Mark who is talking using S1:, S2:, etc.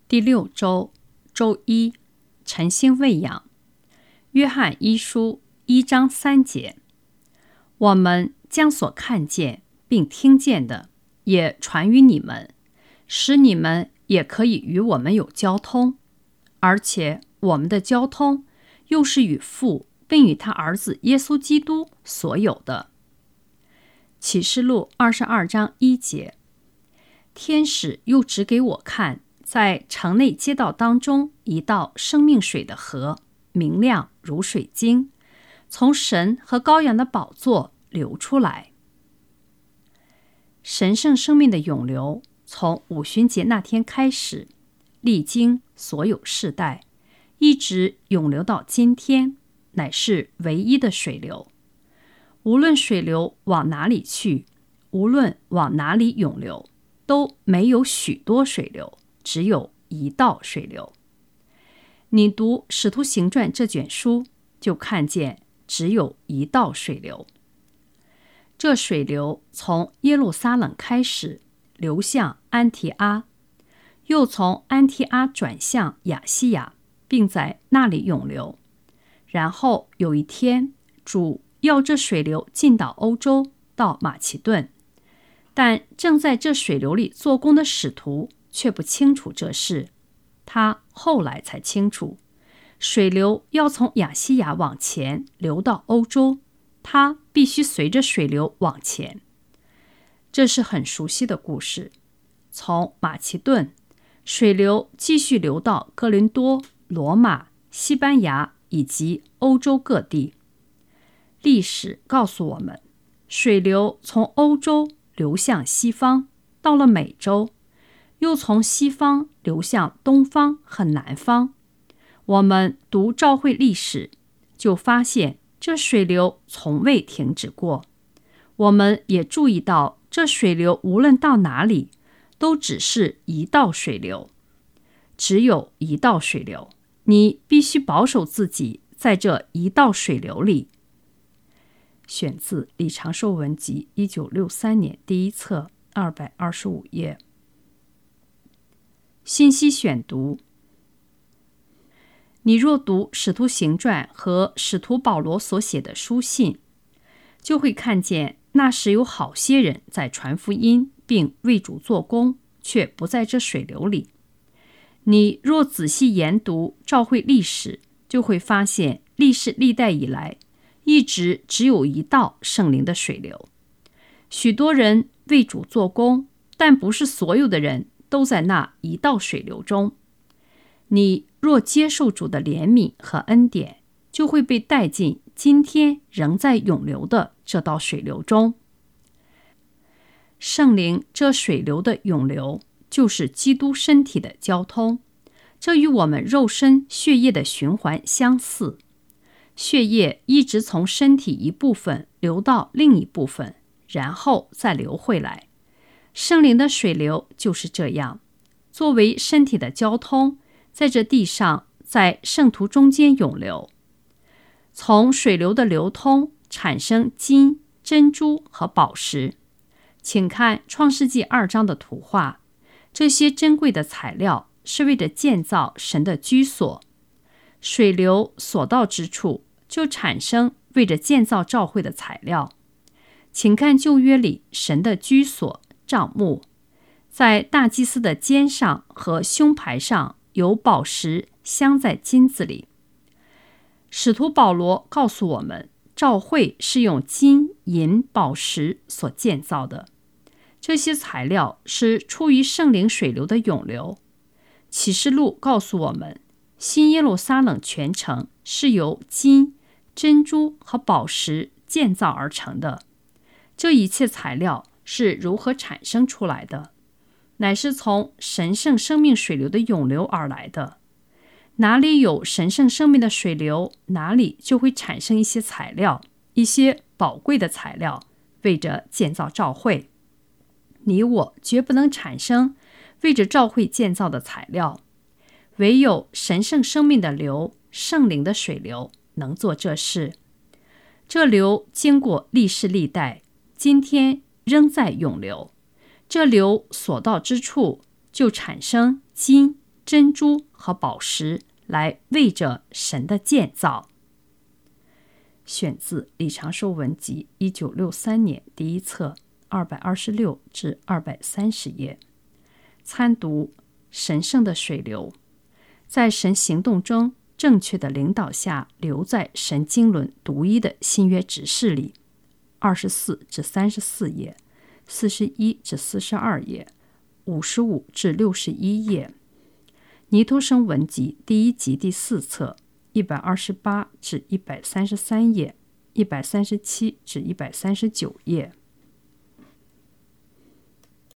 S1: 第6周周一，晨星喂养。约翰一书1章3节，我们将所看见并听见的也传于你们，使你们也可以与我们有交通，而且我们的交通又是与父并与他儿子耶稣基督所有的。启示录22章1节，天使又指给我看，在城内街道当中一道生命水的河，明亮如水晶，从神和羔羊的宝座流出来。神圣生命的涌流从五旬节那天开始，历经所有世代，一直涌流到今天，乃是唯一的水流。无论水流往哪里去，无论往哪里涌流，都没有许多水流，只有一道水流。你读《使徒行传》这卷书，就看见只有一道水流。这水流从耶路撒冷开始，流向安提阿，又从安提阿转向亚细亚，并在那里涌流。然后有一天，主要这水流进到欧洲，到马其顿。但正在这水流里做工的使徒却不清楚这事，他后来才清楚，水流要从亚细亚往前流到欧洲，他必须随着水流往前。这是很熟悉的故事。从马其顿，水流继续流到哥林多、罗马、西班牙以及欧洲各地。历史告诉我们，水流从欧洲流向西方，到了美洲，又从西方流向东方和南方。我们读教会历史，就发现这水流从未停止过。我们也注意到，这水流无论到哪里，都只是一道水流。只有一道水流，你必须保守自己在这一道水流里。选自《李长寿文集》1963年第1册225页。信息选读：你若读《使徒行传》和使徒保罗所写的书信，就会看见那时有好些人在传福音，并为主做工，却不在这水流里。你若仔细研读教会历史，就会发现历世历代以来，一直只有一道圣灵的水流。许多人为主做工，但不是所有的人都在那一道水流中。你若接受主的怜悯和恩典，就会被带进今天仍在涌流的这道水流中。圣灵这水流的涌流，就是基督身体的交通，这与我们肉身血液的循环相似。血液一直从身体一部分流到另一部分，然后再流回来。圣灵的水流就是这样，作为身体的交通，在这地上，在圣徒中间涌流。从水流的流通产生金、珍珠和宝石。请看创世纪2章的图画，这些珍贵的材料是为了建造神的居所。水流所到之处，就产生为着建造教会的材料。请看旧约里神的居所帐幕，在大祭司的肩上和胸牌上有宝石镶在金子里。使徒保罗告诉我们，教会是用金、银、宝石所建造的。这些材料是出于圣灵水流的涌流。启示录告诉我们，新耶路撒冷全城是由金、珍珠和宝石建造而成的。这一切材料是如何产生出来的？乃是从神圣生命水流的涌流而来的。哪里有神圣生命的水流，哪里就会产生一些材料，一些宝贵的材料，为着建造教会。你我绝不能产生为着教会建造的材料，唯有神圣生命的流，圣灵的水流能做这事。这流经过历世历代，今天仍在涌流。这流所到之处，就产生金、 珍珠和宝石来为着神的建造。选自《李长寿文集》1963年第一册226至230页。参读神圣的水流，在神行动中正确的领导下，留在神经纶独一的新约指示里，24至34页，41至42页，55至61页。尼托生文集第一集第4册128至133页，137至139页。